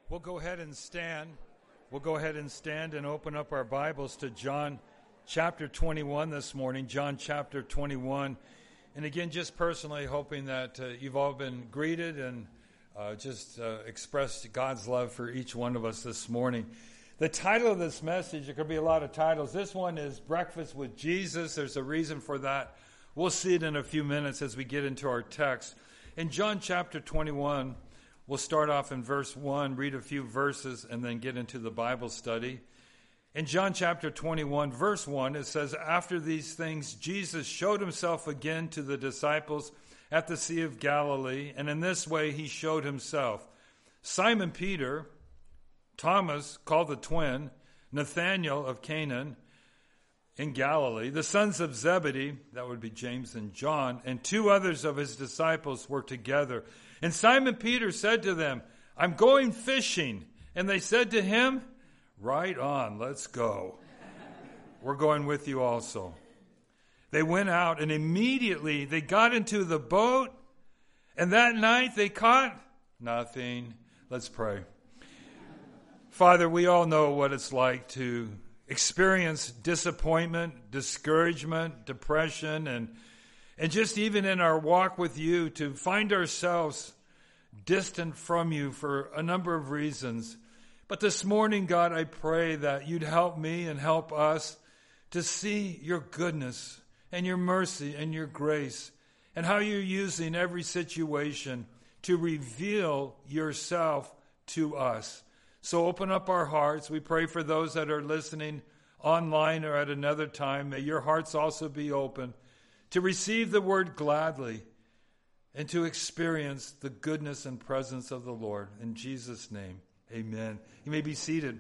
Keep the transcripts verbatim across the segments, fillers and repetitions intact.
We'll go ahead and stand. We'll go ahead and stand and open up our Bibles to John chapter twenty-one this morning. John chapter twenty-one. And again, just personally hoping that uh, you've all been greeted and uh, just uh, expressed God's love for each one of us this morning. The title of this message, there could be a lot of titles. This one is Breakfast with Jesus. There's a reason for that. We'll see it in a few minutes as we get into our text. In John chapter twenty-one, we'll start off in verse one, read a few verses, and then get into the Bible study. In John chapter twenty-one, verse one, it says, "After these things, Jesus showed himself again to the disciples at the Sea of Galilee, and in this way he showed himself. Simon Peter, Thomas, called the twin, Nathanael of Canaan in Galilee, the sons of Zebedee," that would be James and John, "and two others of his disciples were together. And Simon Peter said to them, 'I'm going fishing.' And they said to him, 'Right on, let's go. We're going with you also.' They went out, and immediately they got into the boat, and that night they caught nothing." Let's pray. Father, we all know what it's like to experience disappointment, discouragement, depression, and and just even in our walk with you, to find ourselves distant from you for a number of reasons. But this morning, God, I pray that you'd help me and help us to see your goodness and your mercy and your grace and how you're using every situation to reveal yourself to us. So open up our hearts. We pray for those that are listening online or at another time. May your hearts also be open to receive the word gladly and to experience the goodness and presence of the Lord. In Jesus' name, amen. You may be seated.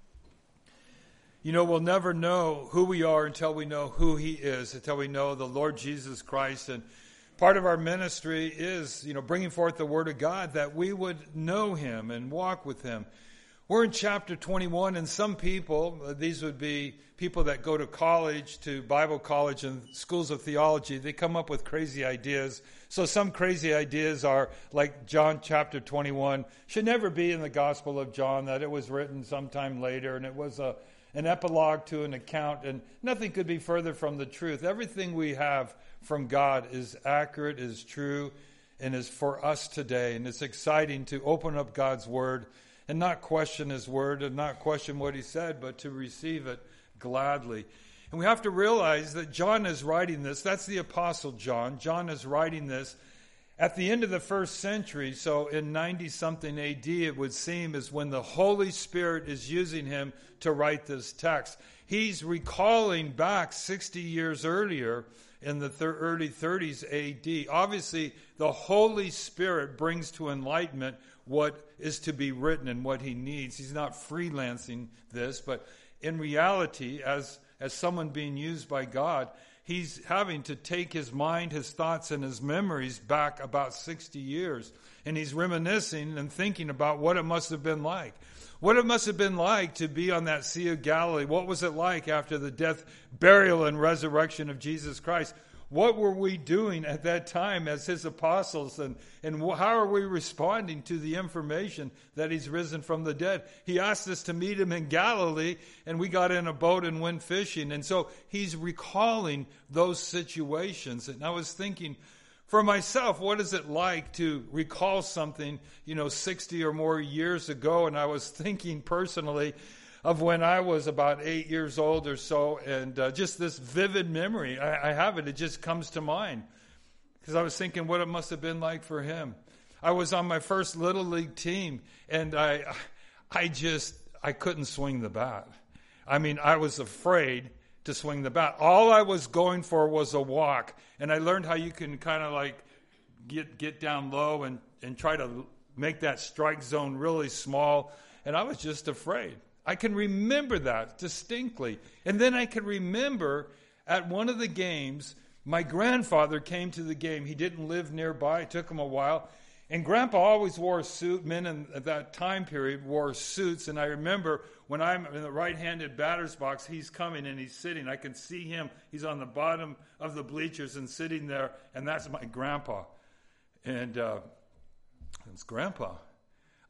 You know, we'll never know who we are until we know who he is, until we know the Lord Jesus Christ. And part of our ministry is, you know, bringing forth the word of God, that we would know him and walk with him. We're in chapter twenty-one, and some people, these would be people that go to college, to Bible college and schools of theology, they come up with crazy ideas. So some crazy ideas are like John chapter twenty-one should never be in the Gospel of John, that it was written sometime later, and it was a, an epilogue to an account, and nothing could be further from the truth. Everything we have from God is accurate, is true, and is for us today. And it's exciting to open up God's word and not question his word and not question what he said, but to receive it gladly. And we have to realize that John is writing this. That's the Apostle John. John is writing this at the end of the first century. So in ninety-something A D, it would seem, is when the Holy Spirit is using him to write this text. He's recalling back sixty years earlier in the thir- early thirties A D. Obviously, the Holy Spirit brings to enlightenment what is to be written and what he needs. He's not freelancing this, but in reality, as, as someone being used by God, he's having to take his mind, his thoughts, and his memories back about sixty years. And he's reminiscing and thinking about what it must have been like. What it must have been like to be on that Sea of Galilee. What was it like after the death, burial, and resurrection of Jesus Christ? What were we doing at that time as his apostles, and, and how are we responding to the information that he's risen from the dead? He asked us to meet him in Galilee, and we got in a boat and went fishing. And so he's recalling those situations. And I was thinking, for myself, what is it like to recall something, you know, sixty or more years ago? And I was thinking personally of when I was about eight years old or so, and uh, just this vivid memory. I, I have it. It just comes to mind because I was thinking what it must have been like for him. I was on my first Little League team, and I, I just, I couldn't swing the bat. I mean, I was afraid to swing the bat. All I was going for was a walk, and I learned how you can kind of like get get down low and, and try to make that strike zone really small, and I was just afraid. I can remember that distinctly. And then I can remember at one of the games, my grandfather came to the game. He didn't live nearby. It took him a while. And Grandpa always wore a suit. Men in that time period wore suits. And I remember when I'm in the right-handed batter's box, he's coming and he's sitting. I can see him. He's on the bottom of the bleachers and sitting there. And that's my grandpa. And uh, it's Grandpa.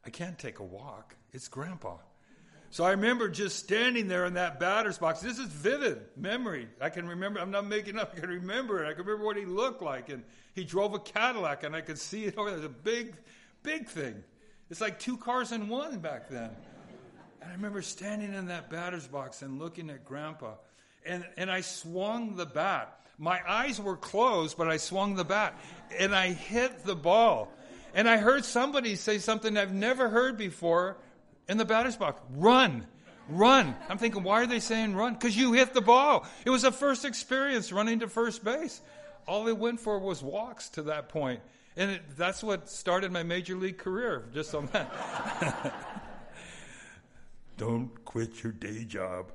I can't take a walk. It's Grandpa. So I remember just standing there in that batter's box. This is vivid memory. I can remember. I'm not making up. I can remember it. I can remember what he looked like. And he drove a Cadillac, and I could see it over there. It was a big, big thing. It's like two cars in one back then. And I remember standing in that batter's box and looking at Grandpa. And, and I swung the bat. My eyes were closed, but I swung the bat. And I hit the ball. And I heard somebody say something I've never heard before in the batter's box. Run. Run. I'm thinking, why are they saying run? Because you hit the ball. It was a first experience running to first base. All it went for was walks to that point. And it, that's what started my major league career, just on that. Don't quit your day job.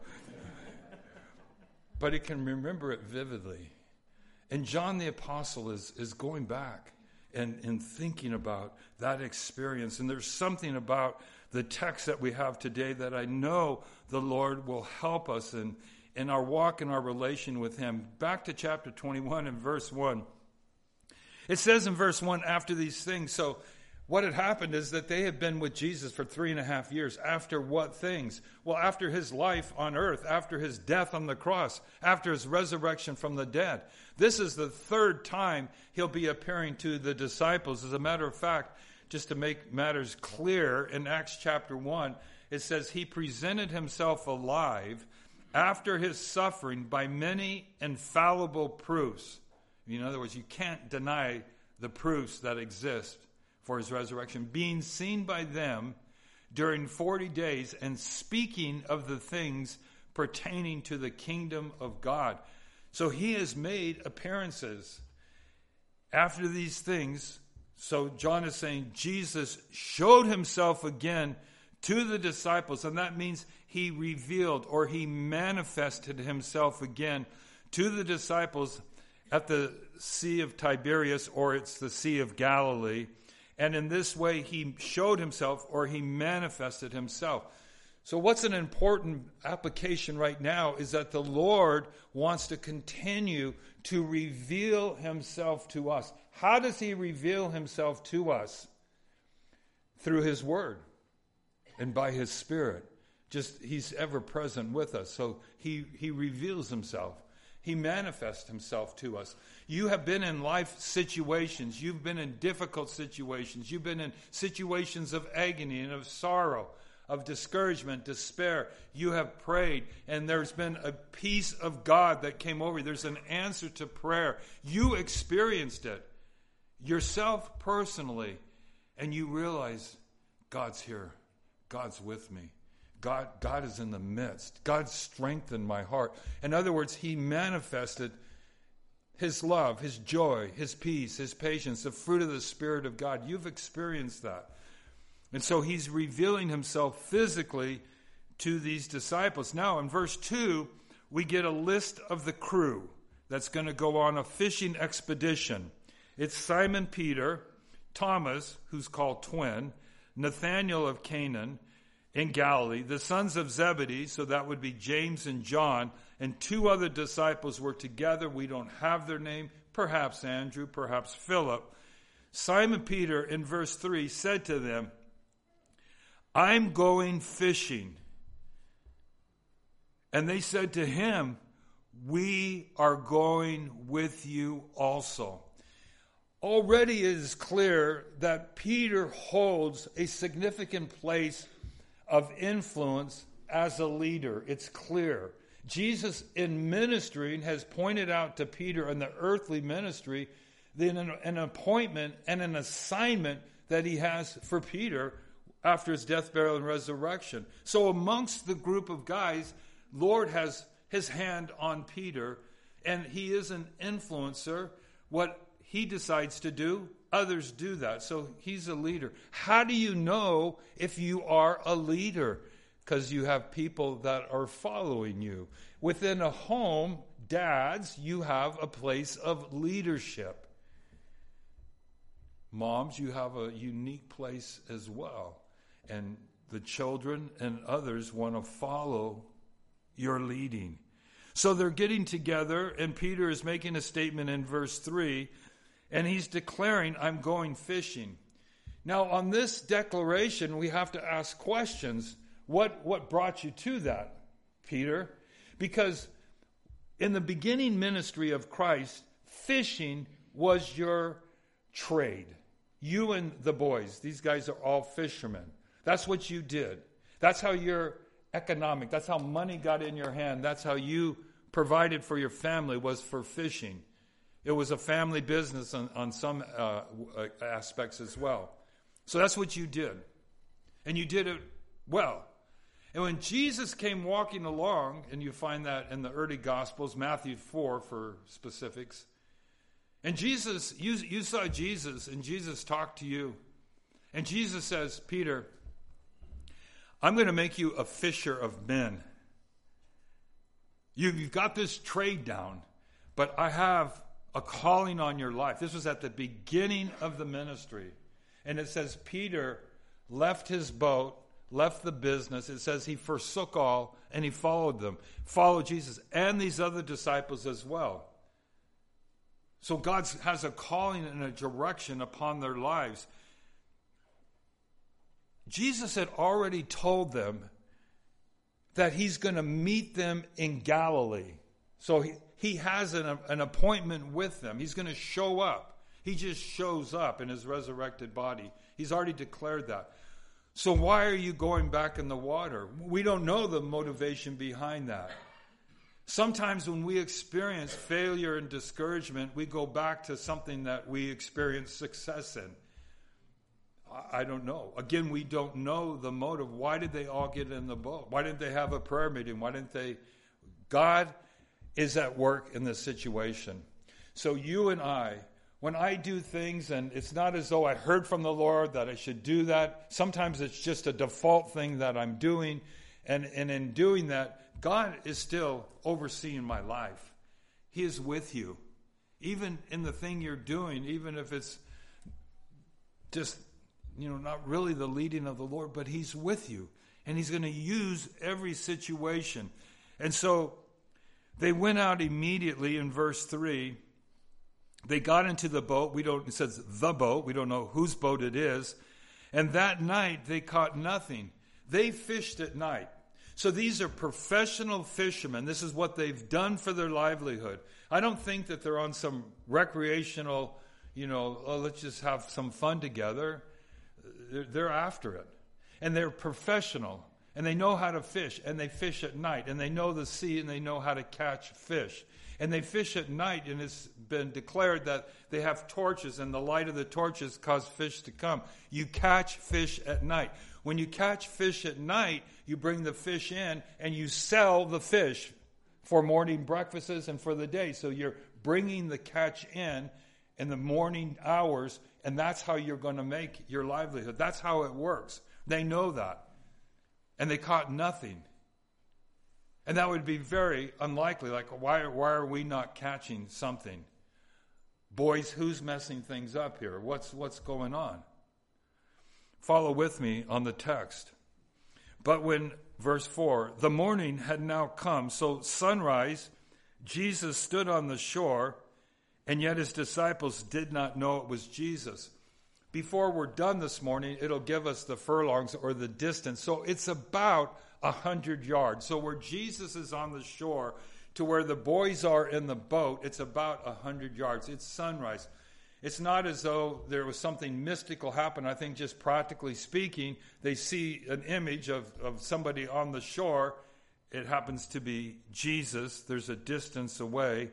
But it can remember it vividly. And John the Apostle is, is going back and, and thinking about that experience. And there's something about the text that we have today that I know the Lord will help us in, in our walk and our relation with him. Back to chapter twenty-one and verse one. It says in verse one, after these things, so what had happened is that they had been with Jesus for three and a half years. After what things? Well, after his life on earth, after his death on the cross, after his resurrection from the dead. This is the third time he'll be appearing to the disciples. As a matter of fact, just to make matters clear, in Acts chapter one, it says he presented himself alive after his suffering by many infallible proofs. In other words, you can't deny the proofs that exist for his resurrection, being seen by them during forty days and speaking of the things pertaining to the kingdom of God. So he has made appearances after these things. So John is saying Jesus showed himself again to the disciples, and that means he revealed or he manifested himself again to the disciples at the Sea of Tiberias, or it's the Sea of Galilee. And in this way, he showed himself or he manifested himself. So what's an important application right now is that the Lord wants to continue to reveal himself to us. How does he reveal himself to us? Through his word and by his Spirit. Just, he's ever present with us. So he, he reveals himself. He manifests himself to us. You have been in life situations. You've been in difficult situations. You've been in situations of agony and of sorrow, of discouragement, despair. You have prayed, and there's been a peace of God that came over you. There's an answer to prayer. You experienced it yourself personally, and you realize God's here. God's with me. God, God is in the midst. God strengthened my heart. In other words, he manifested his love, his joy, his peace, his patience, the fruit of the Spirit of God. You've experienced that. And so he's revealing himself physically to these disciples. Now, in verse two, we get a list of the crew that's going to go on a fishing expedition. It's Simon Peter, Thomas, who's called Twin, Nathanael of Canaan, in Galilee, the sons of Zebedee, so that would be James and John, and two other disciples were together. We don't have their name, perhaps Andrew, perhaps Philip. Simon Peter, in verse three, said to them, I'm going fishing. And they said to him, we are going with you also. Already it is clear that Peter holds a significant place of influence as a leader. It's clear. Jesus in ministry has pointed out to Peter in the earthly ministry then an, an appointment and an assignment that he has for Peter after his death, burial, and resurrection. So amongst the group of guys, Lord has his hand on Peter, and he is an influencer. What he decides to do, others do that. So he's a leader. How do you know if you are a leader? Because you have people that are following you. Within a home, dads, you have a place of leadership. Moms, you have a unique place as well. And the children and others want to follow your leading. So they're getting together, and Peter is making a statement in verse three, and he's declaring, I'm going fishing. Now, on this declaration, we have to ask questions. What, what brought you to that, Peter? Because in the beginning ministry of Christ, fishing was your trade. You and the boys, these guys are all fishermen. That's what you did. That's how your economic, that's how money got in your hand. That's how you provided for your family, was for fishing. It was a family business on, on some uh, aspects as well. So that's what you did. And you did it well. And when Jesus came walking along, and you find that in the early Gospels, Matthew four for specifics, and Jesus, you, you saw Jesus, and Jesus talked to you. And Jesus says, Peter, I'm going to make you a fisher of men. You, you've got this trade down, but I have a calling on your life. This was at the beginning of the ministry. And it says Peter left his boat, left the business. It says he forsook all and he followed them, followed Jesus and these other disciples as well. So God has a calling and a direction upon their lives. Jesus had already told them that he's going to meet them in Galilee. So he, he has an, an appointment with them. He's going to show up. He just shows up in his resurrected body. He's already declared that. So why are you going back in the water? We don't know the motivation behind that. Sometimes when we experience failure and discouragement, we go back to something that we experienced success in. I don't know. Again, we don't know the motive. Why did they all get in the boat? Why didn't they have a prayer meeting? Why didn't they? God is at work in this situation. So you and I, when I do things, and it's not as though I heard from the Lord that I should do that. Sometimes it's just a default thing that I'm doing. And, and in doing that, God is still overseeing my life. He is with you. Even in the thing you're doing, even if it's just, you know, not really the leading of the Lord, but he's with you. And he's going to use every situation. And so they went out immediately in verse three. They got into the boat. We don't, it says the boat. We don't know whose boat it is. And that night they caught nothing. They fished at night. So these are professional fishermen. This is what they've done for their livelihood. I don't think that they're on some recreational, you know, oh, let's just have some fun together. They're, they're after it. And they're professional. And they know how to fish. And they fish at night. And they know the sea and they know how to catch fish. And they fish at night, and it's been declared that they have torches, and the light of the torches cause fish to come. You catch fish at night. When you catch fish at night, you bring the fish in, and you sell the fish for morning breakfasts and for the day. So you're bringing the catch in in the morning hours, and that's how you're going to make your livelihood. That's how it works. They know that. And they caught nothing. And that would be very unlikely. Like, why, why are we not catching something? Boys, who's messing things up here? What's, what's going on? Follow with me on the text. But when, verse four, the morning had now come, so sunrise, Jesus stood on the shore, and yet his disciples did not know it was Jesus. Before we're done this morning, it'll give us the furlongs or the distance. So it's about a hundred yards. So where Jesus is on the shore to where the boys are in the boat, it's about a hundred yards. It's sunrise. It's not as though there was something mystical happen. I think just practically speaking, they see an image of, of somebody on the shore. It happens to be Jesus. There's a distance away.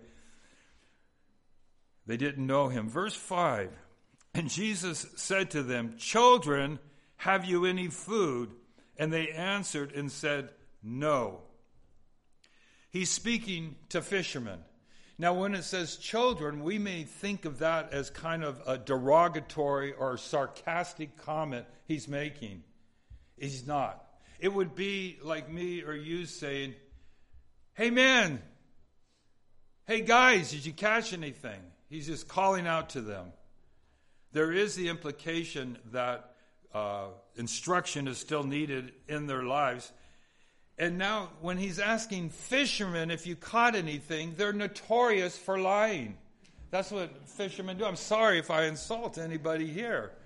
They didn't know him. Verse five, and Jesus said to them, "Children, have you any food?" And they answered and said, "No." He's speaking to fishermen. Now, when it says children, we may think of that as kind of a derogatory or sarcastic comment he's making. He's not. It would be like me or you saying, "Hey, man, hey, guys, did you catch anything?" He's just calling out to them. There is the implication that uh, instruction is still needed in their lives. And now when he's asking fishermen if you caught anything, they're notorious for lying. That's what fishermen do. I'm sorry if I insult anybody here.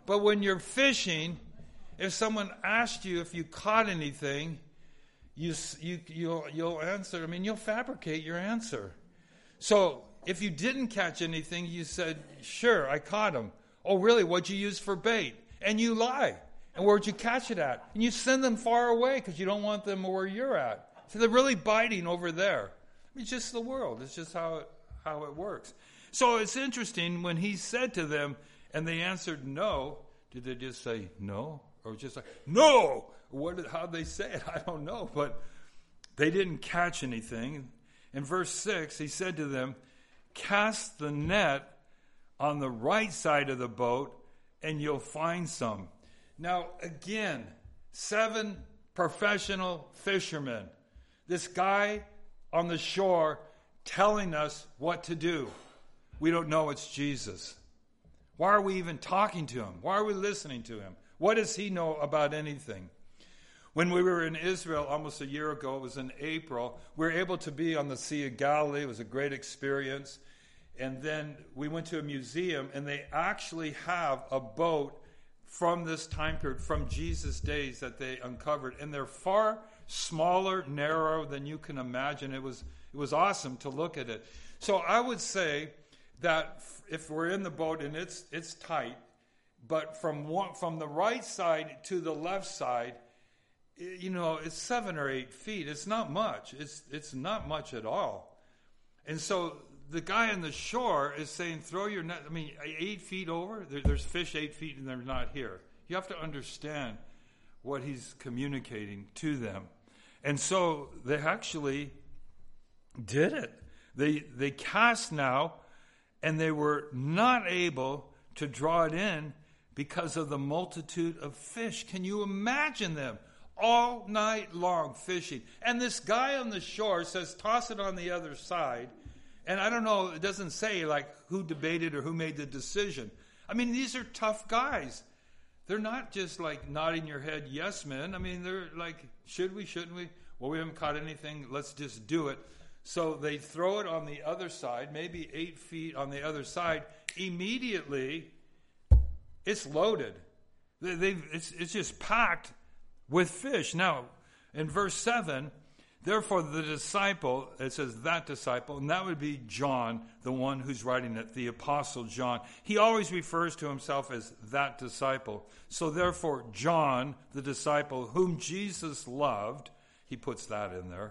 But when you're fishing, if someone asked you if you caught anything, you, you, you'll, you'll answer. I mean, you'll fabricate your answer. So if you didn't catch anything, you said, sure, I caught them. Oh, really? What'd you use for bait? And you lie. And where'd you catch it at? And you send them far away because you don't want them where you're at. So they're really biting over there. I mean, it's just the world. It's just how it, how it works. So it's interesting when he said to them, and they answered no, did they just say no? Or just like, no! What did, how'd they say it? I don't know. But they didn't catch anything. In verse six, he said to them, cast the net on the right side of the boat, and you'll find some. Now, again, seven professional fishermen. This guy on the shore telling us what to do. We don't know it's Jesus. Why are we even talking to him? Why are we listening to him? What does he know about anything? When we were in Israel almost a year ago, it was in April, we were able to be on the Sea of Galilee. It was a great experience. And then we went to a museum, and they actually have a boat from this time period, from Jesus' days, that they uncovered. And they're far smaller, narrower than you can imagine. It was it was awesome to look at it. So I would say that if we're in the boat and it's it's tight, but from one, from the right side to the left side, you know, it's seven or eight feet. It's not much. It's it's not much at all. And so the guy on the shore is saying, throw your net. I mean, eight feet over, there, there's fish eight feet and they're not here. You have to understand what he's communicating to them. And so they actually did it. They they cast now, and they were not able to draw it in because of the multitude of fish. Can you imagine them all night long fishing? And this guy on the shore says, toss it on the other side. And I don't know, it doesn't say like who debated or who made the decision. I mean, these are tough guys. They're not just like nodding your head, yes, men. I mean, they're like, should we, shouldn't we? Well, we haven't caught anything. Let's just do it. So they throw it on the other side, maybe eight feet on the other side. Immediately, it's loaded. They, they've, it's, it's just packed with fish. Now, in verse seven, therefore the disciple, it says that disciple, and that would be John, the one who's writing it, the Apostle John. He always refers to himself as that disciple. So therefore, John, the disciple whom Jesus loved, he puts that in there,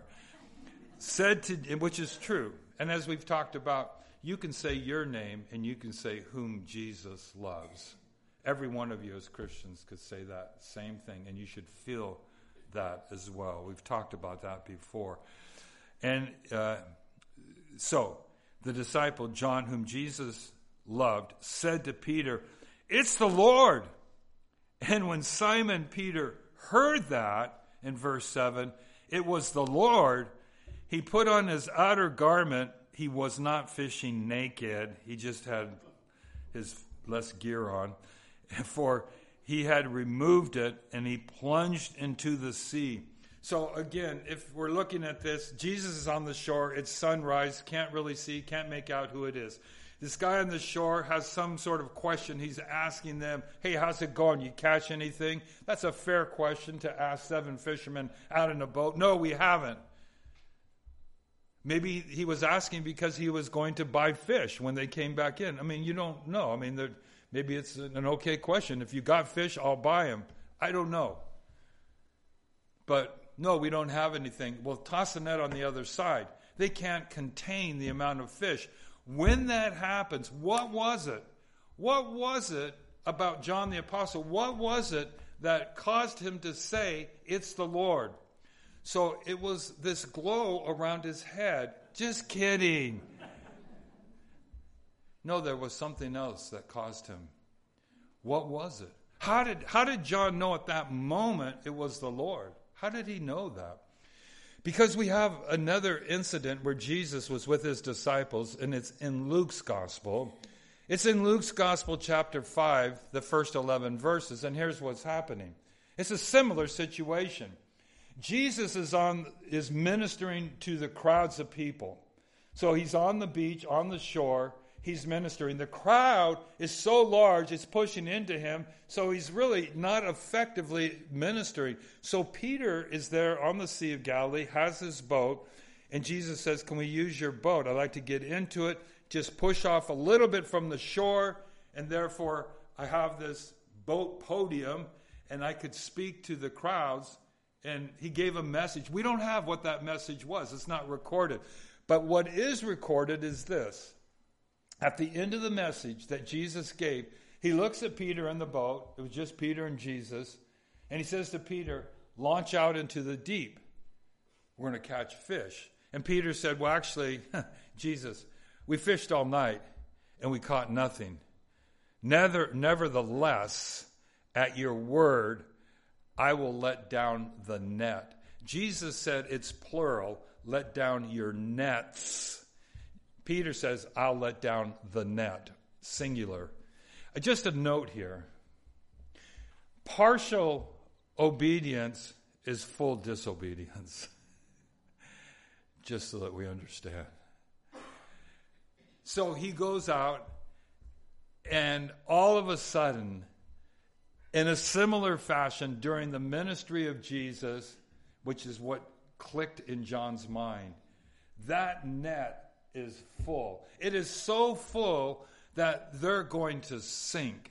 said to, which is true. And as we've talked about, you can say your name and you can say whom Jesus loves. Every one of you as Christians could say that same thing, and you should feel that as well. We've talked about that before. And uh, so the disciple John, whom Jesus loved, said to Peter, it's the Lord. And when Simon Peter heard that, in verse seven, it was the Lord, he put on his outer garment. He was not fishing naked. He just had his less gear on. For he had removed it, and he plunged into the sea. So again, if we're looking at this, Jesus is on the shore. It's sunrise. Can't really see. Can't make out who it is. This guy on the shore has some sort of question. He's asking them, hey, how's it going? You catch anything? That's a fair question to ask seven fishermen out in a boat. No, we haven't. Maybe he was asking because he was going to buy fish when they came back in. I mean, you don't know. I mean, maybe it's an okay question. If you got fish, I'll buy them. I don't know. But no, we don't have anything. Well, toss the net on the other side. They can't contain the amount of fish. When that happens, what was it? What was it about John the Apostle? What was it that caused him to say, it's the Lord? So it was this glow around his head. Just kidding. No, there was something else that caused him. What was it? How did, how did John know at that moment it was the Lord? How did he know that? Because we have another incident where Jesus was with his disciples, and it's in Luke's gospel. It's in Luke's gospel, chapter five, the first eleven verses, and here's what's happening. It's a similar situation. Jesus is on is ministering to the crowds of people. So he's on the beach, on the shore. he's ministering. The crowd is so large, it's pushing into him, so he's really not effectively ministering. So Peter is there on the Sea of Galilee, has his boat, and Jesus says, can we use your boat? I'd like to get into it, just push off a little bit from the shore, and therefore I have this boat podium, and I could speak to the crowds. And he gave a message. We don't have what that message was. It's not recorded. But what is recorded is this. At the end of the message that Jesus gave, he looks at Peter in the boat. It was just Peter and Jesus. And he says to Peter, launch out into the deep. We're going to catch fish. And Peter said, well, actually, Jesus, we fished all night and we caught nothing. Never, nevertheless, at your word, I will let down the net. Jesus said it's plural, let down your nets. Peter says, I'll let down the net, singular. Just a note here. Partial obedience is full disobedience. Just so that we understand. So he goes out, and all of a sudden, in a similar fashion, during the ministry of Jesus, which is what clicked in John's mind, that net is full. It is so full that they're going to sink.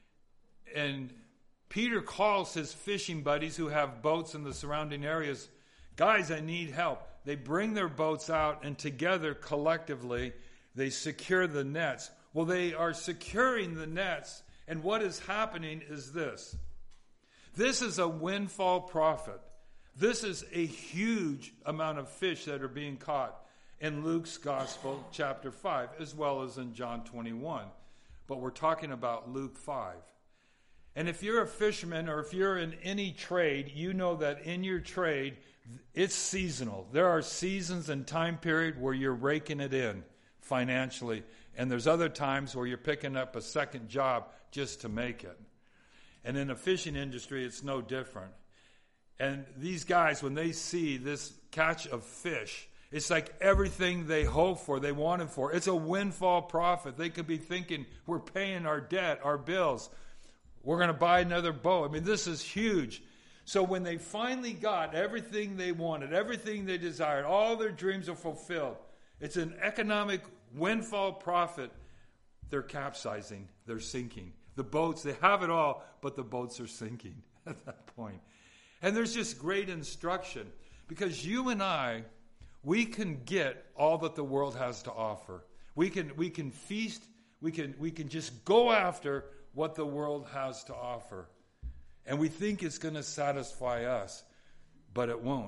And Peter calls his fishing buddies who have boats in the surrounding areas, guys, I need help. They bring their boats out, and together, collectively, they secure the nets. Well, they are securing the nets. And what is happening is this. This is a windfall profit. This is a huge amount of fish that are being caught in Luke's Gospel, chapter five, as well as in John twenty-one. But we're talking about Luke five. And if you're a fisherman or if you're in any trade, you know that in your trade, it's seasonal. There are seasons and time period where you're raking it in financially. And there's other times where you're picking up a second job just to make it. And in the fishing industry, it's no different. And these guys, when they see this catch of fish, it's like everything they hope for, they wanted for. It's a windfall profit. They could be thinking, we're paying our debt, our bills. We're going to buy another boat. I mean, this is huge. So when they finally got everything they wanted, everything they desired, all their dreams are fulfilled, it's an economic windfall profit. They're capsizing. They're sinking. The boats, they have it all, but the boats are sinking at that point. And there's just great instruction, because you and I, we can get all that the world has to offer. We can we can feast. We can we can just go after what the world has to offer, and we think it's going to satisfy us, but it won't.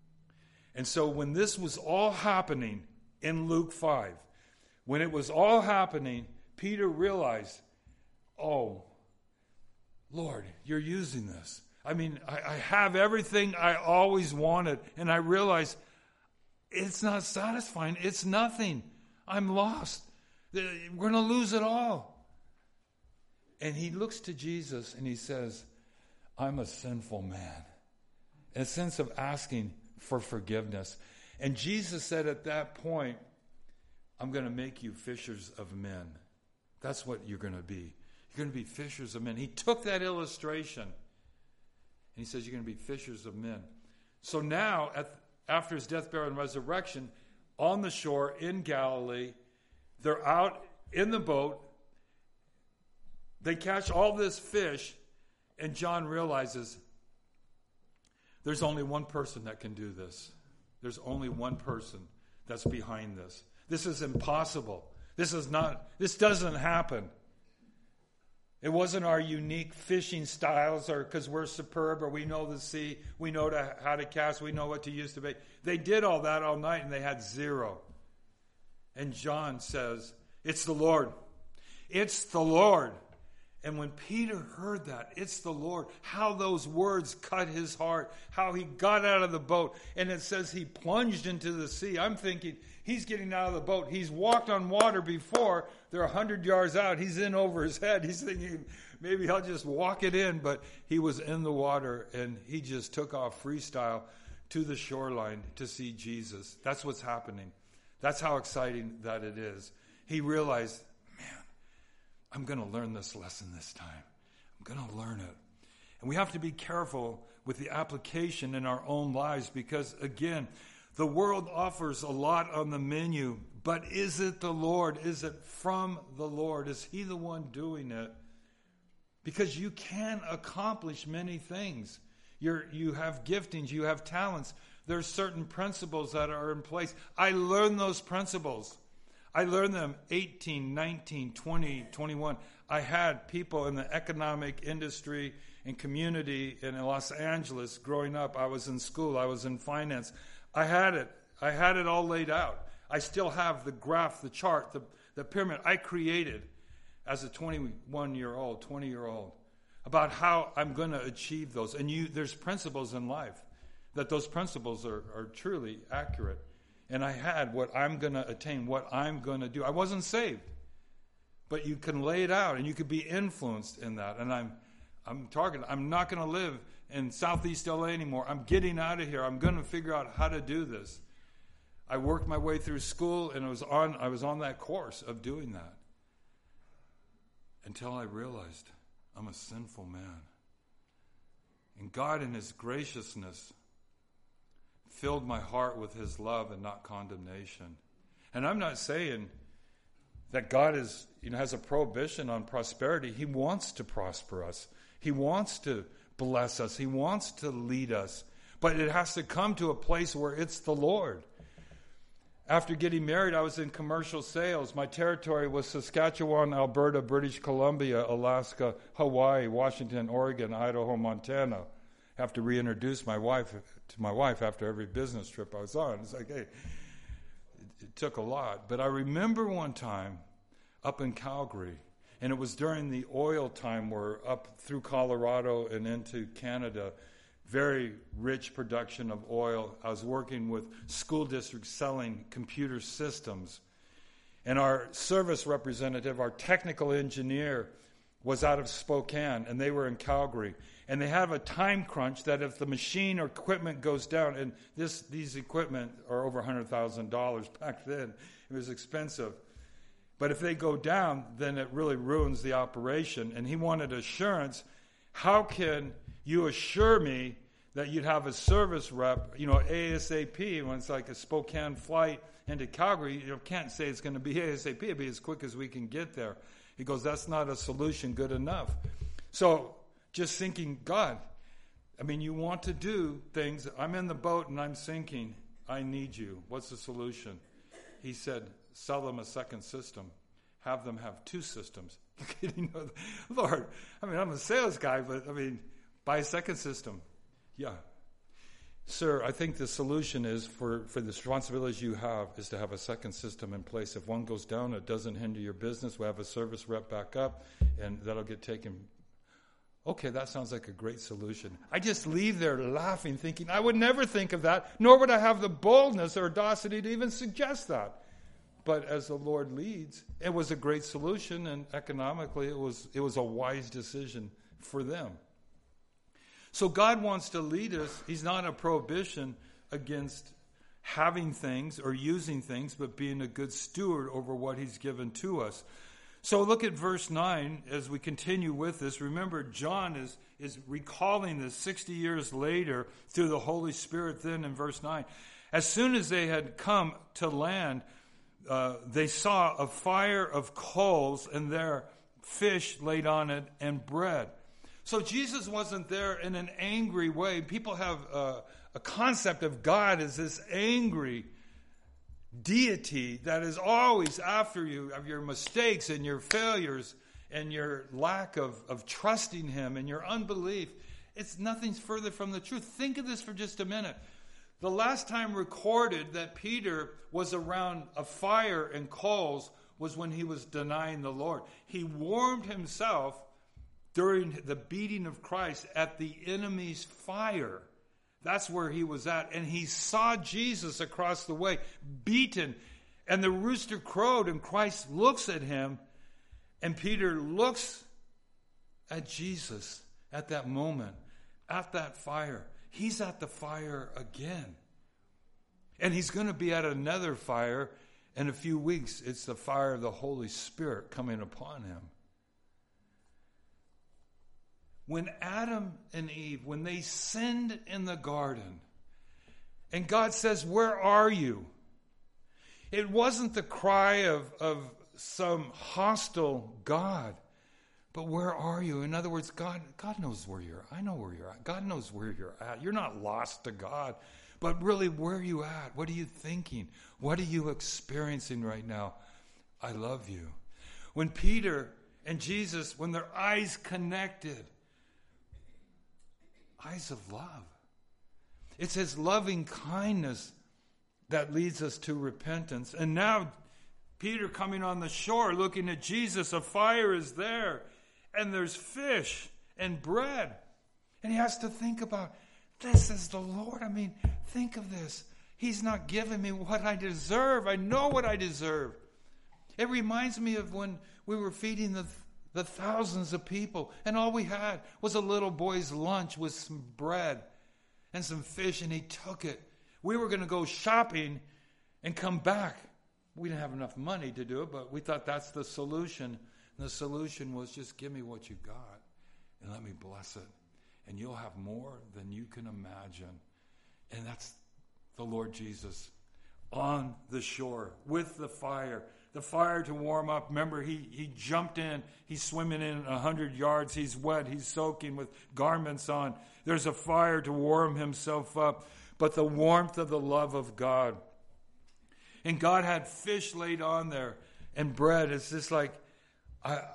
And so when this was all happening in Luke five, when it was all happening, Peter realized, oh, Lord, you're using this. I mean, I, I have everything I always wanted, and I realize it's not satisfying. It's nothing. I'm lost. We're going to lose it all. And he looks to Jesus and he says, I'm a sinful man. In a sense of asking for forgiveness. And Jesus said at that point, I'm going to make you fishers of men. That's what you're going to be. You're going to be fishers of men. He took that illustration and he says, you're going to be fishers of men. So now, at, after his death, burial, and resurrection, on the shore in Galilee, they're out in the boat. They catch all this fish, and John realizes there's only one person that can do this. There's only one person that's behind this. This is impossible. This is not, this doesn't happen. It wasn't our unique fishing styles, or because we're superb, or we know the sea, we know to, how to cast, we know what to use to bait. They did all that all night, and they had zero. And John says, it's the Lord. It's the Lord. And when Peter heard that, it's the Lord, how those words cut his heart, how he got out of the boat. And it says he plunged into the sea. I'm thinking, he's getting out of the boat. He's walked on water before. They're one hundred yards out. He's in over his head. He's thinking, maybe I'll just walk it in. But he was in the water, and he just took off freestyle to the shoreline to see Jesus. That's what's happening. That's how exciting that it is. he realized, man, I'm going to learn this lesson this time. I'm going to learn it. And we have to be careful with the application in our own lives because, again, the world offers a lot on the menu, but is it the Lord? Is it from the Lord? Is he the one doing it? Because you can accomplish many things. You're, you have giftings, you have talents. There's certain principles that are in place. I learned those principles. I learned them eighteen, nineteen, twenty, twenty-one. I had people in the economic industry and community in Los Angeles growing up. I was in school. I was in finance. I had it. I had it all laid out. I still have the graph, the chart, the, the pyramid I created as a twenty-one-year-old, twenty-year-old about how I'm going to achieve those. And you, there's principles in life that those principles are, are truly accurate. And I had what I'm going to attain, what I'm going to do. I wasn't saved, but you can lay it out and you could be influenced in that. And I'm, I'm targeting. I'm not going to live in Southeast L A anymore. I'm getting out of here. I'm going to figure out how to do this. I worked my way through school, and I was on. I was on that course of doing that until I realized I'm a sinful man. And God, in his graciousness, filled my heart with his love and not condemnation. And I'm not saying that God is, you know, has a prohibition on prosperity. He wants to prosper us. He wants to bless us. He wants to lead us. But it has to come to a place where it's the Lord. After getting married, I was in commercial sales. My territory was Saskatchewan, Alberta, British Columbia, Alaska, Hawaii, Washington, Oregon, Idaho, Montana. I have to reintroduce my wife to my wife after every business trip I was on. It's like, hey, it, it took a lot. But I remember one time up in Calgary, and it was during the oil time where up through Colorado and into Canada, very rich production of oil. I was working with school districts selling computer systems. And our service representative, our technical engineer, was out of Spokane, and they were in Calgary. And they have a time crunch that if the machine or equipment goes down, and this these equipment are over one hundred thousand dollars back then. It was expensive. But if they go down, then it really ruins the operation. And he wanted assurance. How can you assure me that you'd have a service rep, you know, ASAP, when it's like a Spokane flight into Calgary? You can't say it's going to be ASAP. It'll be as quick as we can get there. He goes, that's not a solution good enough. So just thinking, God, I mean, you want to do things. I'm in the boat and I'm sinking. I need you. What's the solution? He said, sell them a second system. Have them have two systems. You know, Lord, I mean, I'm a sales guy, but I mean, buy a second system. Yeah. Sir, I think the solution is for, for the responsibilities you have is to have a second system in place. If one goes down, it doesn't hinder your business. We have a service rep back up, and that'll get taken. Okay, that sounds like a great solution. I just leave there laughing, thinking, I would never think of that, nor would I have the boldness or audacity to even suggest that. But as the Lord leads, it was a great solution, and economically it was it was a wise decision for them. So God wants to lead us. He's not a prohibition against having things or using things, but being a good steward over what he's given to us. So look at verse nine as we continue with this. Remember, John is, is recalling this sixty years later through the Holy Spirit then in verse nine. As soon as they had come to land, uh, they saw a fire of coals and there fish laid on it and bread. So Jesus wasn't there in an angry way. People have uh, a concept of God as this angry deity that is always after you, of your mistakes and your failures and your lack of, of trusting him and your unbelief. It's nothing further from the truth. Think of this for just a minute. The last time recorded that Peter was around a fire and coals was when he was denying the Lord. He warmed himself during the beating of Christ at the enemy's fire. That's where he was at. And he saw Jesus across the way, beaten. And the rooster crowed, and Christ looks at him. And Peter looks at Jesus at that moment, at that fire. He's at the fire again. And he's going to be at another fire In a few weeks, it's the fire of the Holy Spirit coming upon him. When Adam and Eve, when they sinned in the garden, and God says, where are you? It wasn't the cry of, of some hostile God, but where are you? In other words, God, God knows where you're at. I know where you're at. God knows where you're at. You're not lost to God. But really, where are you at? What are you thinking? What are you experiencing right now? I love you. When Peter and Jesus, when their eyes connected, eyes of love. It's his loving kindness that leads us to repentance. And now, Peter coming on the shore, looking at Jesus, a fire is there, and there's fish and bread. And he has to think about, this is the Lord. I mean, think of this. He's not giving me what I deserve. I know what I deserve. It reminds me of when we were feeding the, the thousands of people, and all we had was a little boy's lunch with some bread and some fish, and he took it. We were going to go shopping and come back. We didn't have enough money to do it, but we thought that's the solution. And the solution was just give me what you got and let me bless it. And you'll have more than you can imagine. And that's the Lord Jesus on the shore with the fire. The fire to warm up. Remember, he, he jumped in. He's swimming in a hundred yards. He's wet. He's soaking with garments on. There's a fire to warm himself up. But the warmth of the love of God. And God had fish laid on there and bread. It's just like, I, I,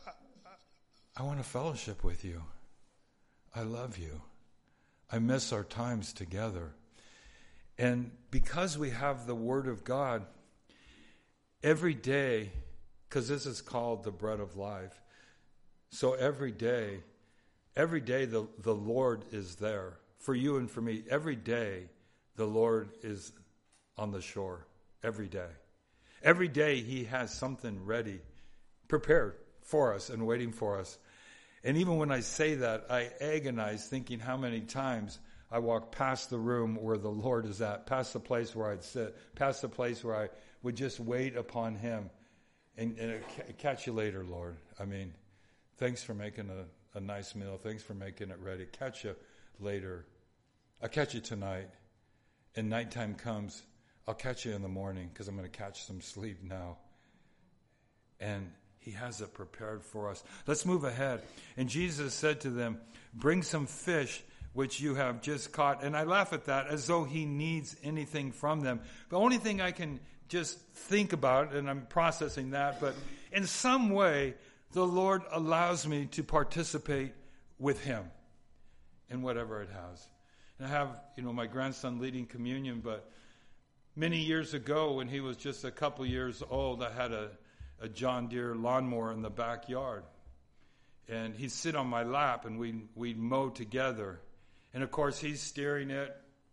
I want to fellowship with you. I love you. I miss our times together. And because we have the Word of God, every day, because this is called the bread of life, so every day, every day the, the Lord is there. For you and for me, every day the Lord is on the shore. Every day. Every day he has something ready, prepared for us and waiting for us. And even when I say that, I agonize thinking how many times I walk past the room where the Lord is at, past the place where I'd sit, past the place where I would just wait upon him. And, and catch you later, Lord. I mean, thanks for making a, a nice meal. Thanks for making it ready. Catch you later. I'll catch you tonight. And nighttime comes. I'll catch you in the morning because I'm going to catch some sleep now. And he has it prepared for us. Let's move ahead. And Jesus said to them, bring some fish which you have just caught. And I laugh at that as though he needs anything from them. The only thing I can just think about, and I'm processing that, but in some way, the Lord allows me to participate with him in whatever it has. And I have, you know, my grandson leading communion, but many years ago when he was just a couple years old, I had a, a John Deere lawnmower in the backyard. And he'd sit on my lap and we'd, we'd mow together. And of course he's steering it.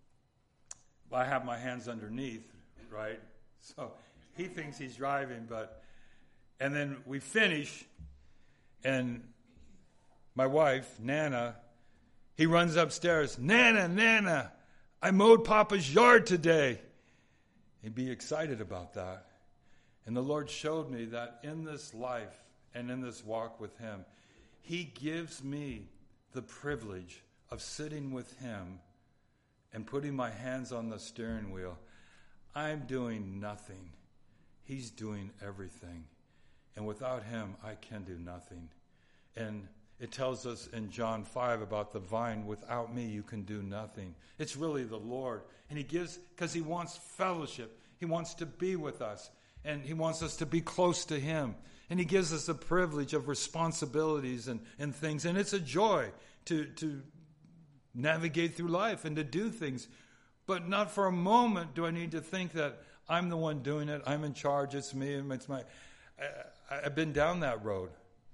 I have my hands underneath, right? So he thinks he's driving, but, and then we finish and my wife, Nana, he runs upstairs, Nana, Nana, I mowed Papa's yard today. He'd be excited about that. And the Lord showed me that in this life and in this walk with him, he gives me the privilege of sitting with him and putting my hands on the steering wheel. I'm doing nothing. He's doing everything. And without him, I can do nothing. And it tells us in John five about the vine, without me you can do nothing. It's really the Lord. And he gives, because he wants fellowship. He wants to be with us. And he wants us to be close to him. And he gives us the privilege of responsibilities and, and things. And it's a joy to, to navigate through life and to do things. But not for a moment do I need to think that I'm the one doing it. I'm in charge. It's me. It's my. I, I've been down that road.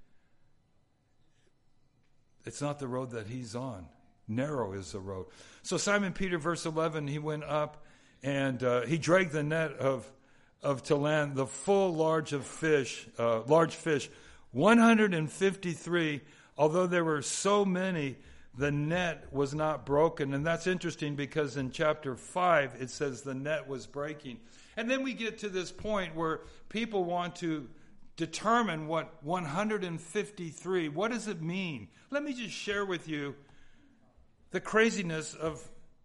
It's not the road that he's on. Narrow is the road. So Simon Peter, verse eleven, he went up and uh, he dragged the net of of to land the full large of fish, uh, large fish, one hundred fifty-three. Although there were so many, the net was not broken. And that's interesting because in chapter five, it says the net was breaking. And then we get to this point where people want to determine what one hundred fifty-three, what does it mean? Let me just share with you the craziness of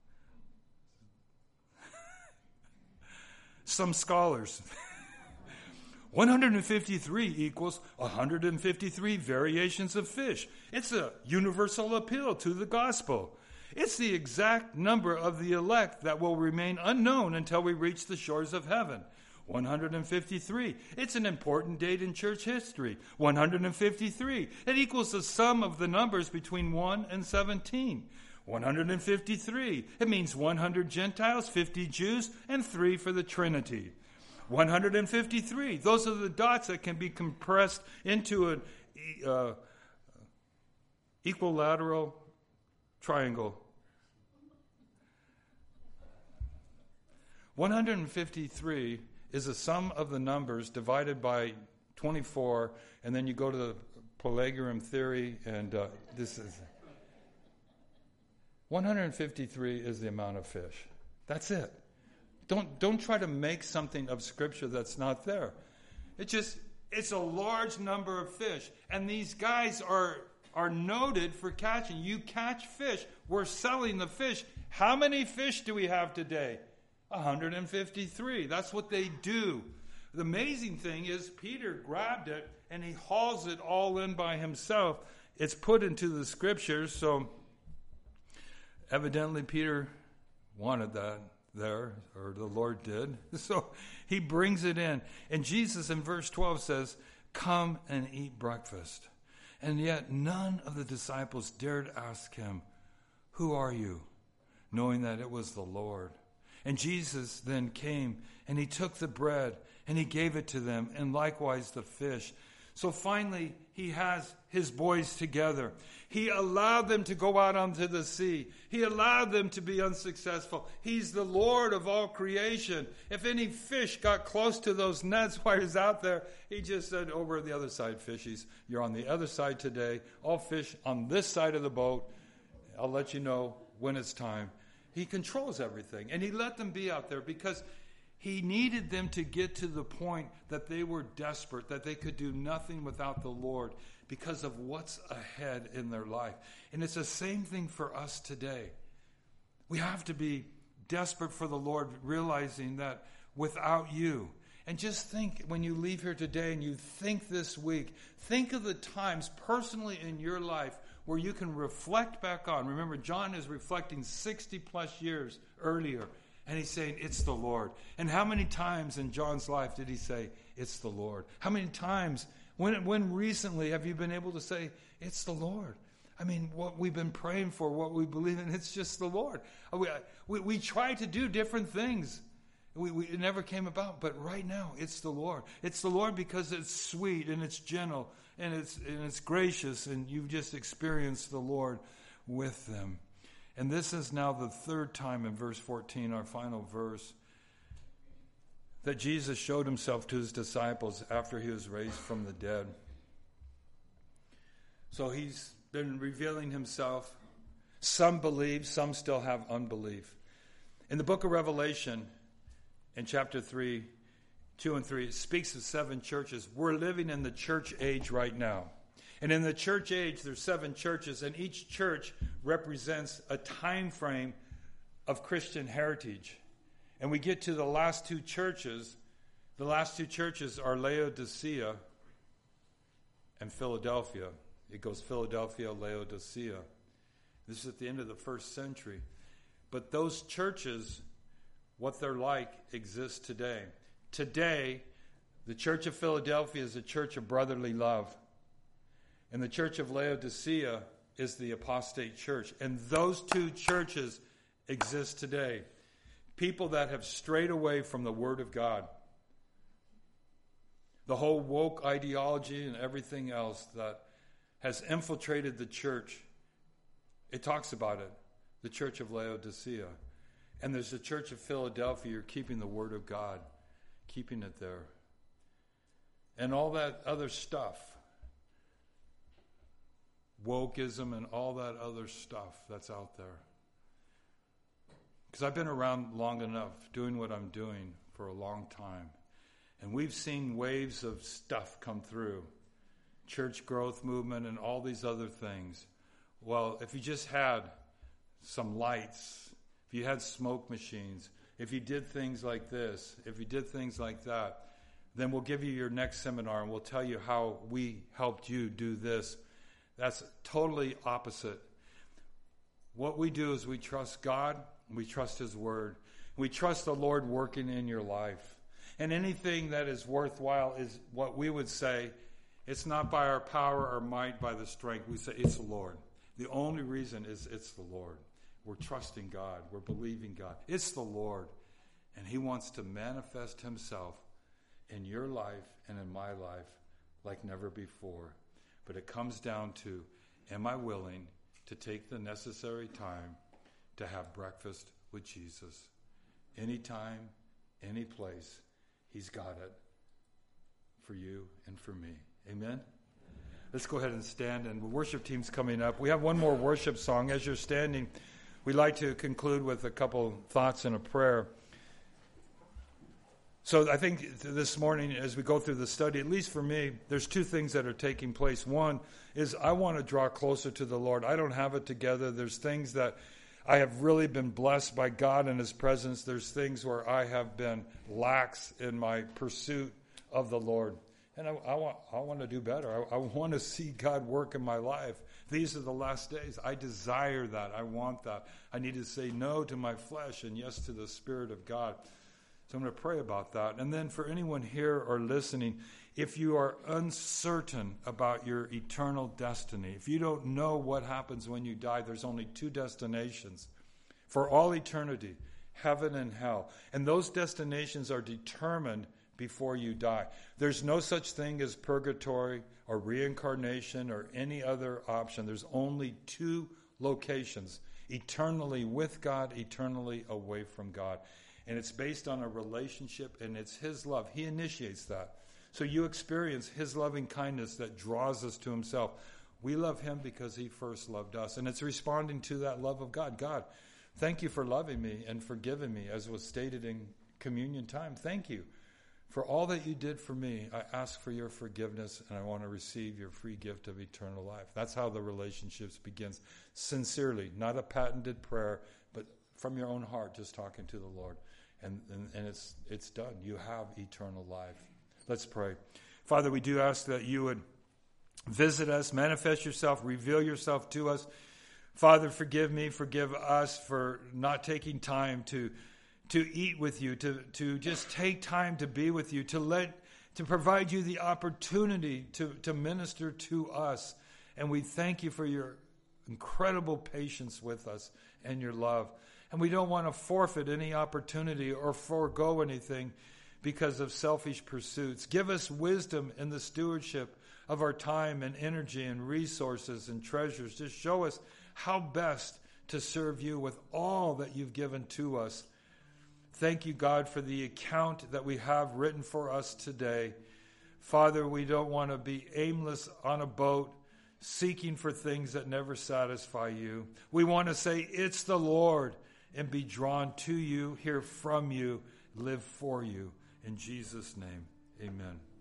some scholars. one hundred fifty-three equals one hundred fifty-three variations of fish. It's a universal appeal to the gospel. It's the exact number of the elect that will remain unknown until we reach the shores of heaven. one hundred fifty-three. It's an important date in church history. one hundred fifty-three. It equals the sum of the numbers between one and seventeen. one hundred fifty-three. It means one hundred Gentiles, fifty Jews, and three for the Trinity. one hundred fifty-three. Those are the dots that can be compressed into an uh, equilateral triangle. one hundred fifty-three is the sum of the numbers divided by twenty-four, and then you go to the Pelagian theory, and uh, this is... one hundred fifty-three is the amount of fish. That's it. Don't don't try to make something of Scripture that's not there. It just it's a large number of fish, and these guys are are noted for catching. You catch fish. We're selling the fish. How many fish do we have today? one hundred fifty-three. That's what they do. The amazing thing is Peter grabbed it and he hauls it all in by himself. It's put into the Scriptures, so evidently Peter wanted that there, or the Lord did. So he brings it in. And Jesus in verse twelve says, "Come and eat breakfast." And yet none of the disciples dared ask him, "Who are you?" knowing that it was the Lord. And Jesus then came and he took the bread and he gave it to them, and likewise the fish. So finally, he has his boys together. He allowed them to go out onto the sea. He allowed them to be unsuccessful. He's the Lord of all creation. If any fish got close to those nets while he's out there, he just said, "Over the other side, fishies. You're on the other side today. All fish on this side of the boat. I'll let you know when it's time." He controls everything. And he let them be out there because he needed them to get to the point that they were desperate, that they could do nothing without the Lord because of what's ahead in their life. And it's the same thing for us today. We have to be desperate for the Lord, realizing that without you, and just think when you leave here today and you think this week, think of the times personally in your life where you can reflect back on. Remember, John is reflecting sixty plus years earlier. And he's saying, it's the Lord. And how many times in John's life did he say, it's the Lord? How many times, when when recently have you been able to say, it's the Lord? I mean, what we've been praying for, what we believe in, it's just the Lord. We we, we try to do different things. We, we It never came about. But right now, it's the Lord. It's the Lord because it's sweet and it's gentle and it's and it's gracious. And you've just experienced the Lord with them. And this is now the third time in verse fourteen, our final verse, that Jesus showed himself to his disciples after he was raised from the dead. So he's been revealing himself. Some believe, some still have unbelief. In the book of Revelation, in chapter three, two and three, it speaks of seven churches. We're living in the church age right now. And in the church age, there's seven churches, and each church represents a time frame of Christian heritage. And we get to the last two churches. The last two churches are Laodicea and Philadelphia. It goes Philadelphia, Laodicea. This is at the end of the first century. But those churches, what they're like, exist today. Today, the Church of Philadelphia is a church of brotherly love. And the Church of Laodicea is the apostate church. And those two churches exist today. People that have strayed away from the Word of God. The whole woke ideology and everything else that has infiltrated the church. It talks about it. The Church of Laodicea. And there's the Church of Philadelphia. You're keeping the Word of God. Keeping it there. And all that other stuff. wokeism and all that other stuff that's out there. Because I've been around long enough doing what I'm doing for a long time. And we've seen waves of stuff come through. Church growth movement and all these other things. Well, if you just had some lights, if you had smoke machines, if you did things like this, if you did things like that, then we'll give you your next seminar and we'll tell you how we helped you do this. That's totally opposite. What we do is we trust God, we trust His Word. We trust the Lord working in your life. And anything that is worthwhile is what we would say, it's not by our power or might, by the strength. We say it's the Lord. The only reason is it's the Lord. We're trusting God. We're believing God. It's the Lord. And He wants to manifest Himself in your life and in my life like never before. But it comes down to, am I willing to take the necessary time to have breakfast with Jesus? Anytime, any place, He's got it for you and for me. Amen? Let's go ahead and stand, and the worship team's coming up. We have one more worship song. As you're standing, we'd like to conclude with a couple thoughts and a prayer. So I think this morning, as we go through the study, at least for me, there's two things that are taking place. One is I want to draw closer to the Lord. I don't have it together. There's things that I have really been blessed by God and His presence. There's things where I have been lax in my pursuit of the Lord. And I, I want I want to do better. I, I want to see God work in my life. These are the last days. I desire that. I want that. I need to say no to my flesh and yes to the Spirit of God. So I'm going to pray about that. And then for anyone here or listening, if you are uncertain about your eternal destiny, if you don't know what happens when you die, there's only two destinations for all eternity, heaven and hell. And those destinations are determined before you die. There's no such thing as purgatory or reincarnation or any other option. There's only two locations, eternally with God, eternally away from God. And it's based on a relationship, and it's His love. He initiates that. So you experience His loving kindness that draws us to Himself. We love Him because He first loved us. And it's responding to that love of God. God, thank you for loving me and forgiving me, as was stated in communion time. Thank you for all that you did for me. I ask for your forgiveness, and I want to receive your free gift of eternal life. That's how the relationships begins. Sincerely, not a patented prayer, but from your own heart, just talking to the Lord. And, and, and it's it's done. You have eternal life. Let's pray. Father, we do ask that you would visit us, manifest yourself, reveal yourself to us. Father, forgive me, forgive us for not taking time to to eat with you, to, to just take time to be with you, to let to provide you the opportunity to, to minister to us. And we thank you for your incredible patience with us and your love. And we don't want to forfeit any opportunity or forego anything because of selfish pursuits. Give us wisdom in the stewardship of our time and energy and resources and treasures. Just show us how best to serve you with all that you've given to us. Thank you, God, for the account that we have written for us today. Father, we don't want to be aimless on a boat, seeking for things that never satisfy you. We want to say, it's the Lord, and be drawn to you, hear from you, live for you. In Jesus' name, amen.